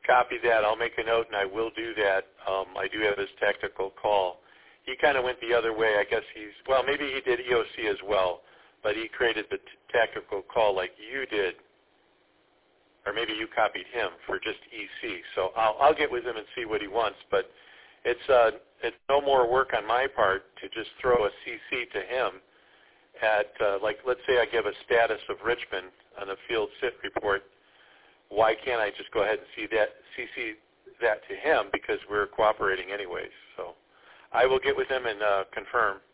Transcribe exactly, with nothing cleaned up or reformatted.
copy that. I'll make a note, and I will do that. Um, I do have his tactical call. He kind of went the other way. I guess he's, well, maybe he did E O C as well, but he created the t- tactical call like you did, or maybe you copied him for just E C. So I'll, I'll get with him and see what he wants, but it's uh, it's no more work on my part to just throw a C C to him at, uh, like, let's say I give a status of Richmond on the field sit report. Why can't I just go ahead and see that, C C that to him, because we're cooperating anyways. So I will get with him and uh, confirm.